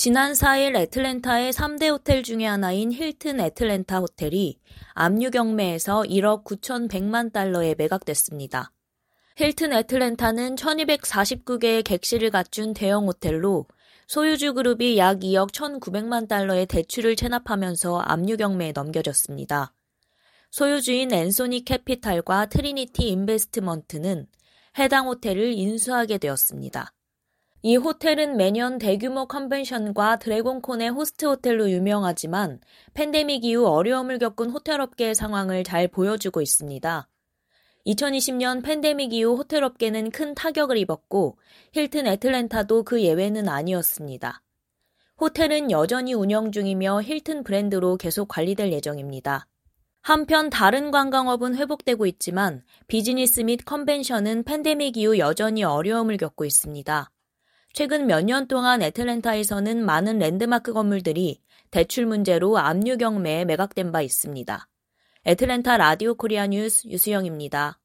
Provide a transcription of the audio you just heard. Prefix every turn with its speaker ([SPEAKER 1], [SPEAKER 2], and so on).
[SPEAKER 1] 지난 4일 애틀랜타의 3대 호텔 중의 하나인 힐튼 애틀랜타 호텔이 압류 경매에서 1억 9,100만 달러에 매각됐습니다. 힐튼 애틀랜타는 1,249개의 객실을 갖춘 대형 호텔로 소유주 그룹이 약 2억 1,900만 달러의 대출을 체납하면서 압류 경매에 넘겨졌습니다. 소유주인 앤소니 캐피탈과 트리니티 인베스트먼트는 해당 호텔을 인수하게 되었습니다. 이 호텔은 매년 대규모 컨벤션과 드래곤콘의 호스트 호텔로 유명하지만 팬데믹 이후 어려움을 겪은 호텔업계의 상황을 잘 보여주고 있습니다. 2020년 팬데믹 이후 호텔업계는 큰 타격을 입었고 힐튼 애틀랜타도 그 예외는 아니었습니다. 호텔은 여전히 운영 중이며 힐튼 브랜드로 계속 관리될 예정입니다. 한편 다른 관광업은 회복되고 있지만 비즈니스 및 컨벤션은 팬데믹 이후 여전히 어려움을 겪고 있습니다. 최근 몇 년 동안 애틀랜타에서는 많은 랜드마크 건물들이 대출 문제로 압류 경매에 매각된 바 있습니다. 애틀랜타 라디오 코리아 뉴스 유수영입니다.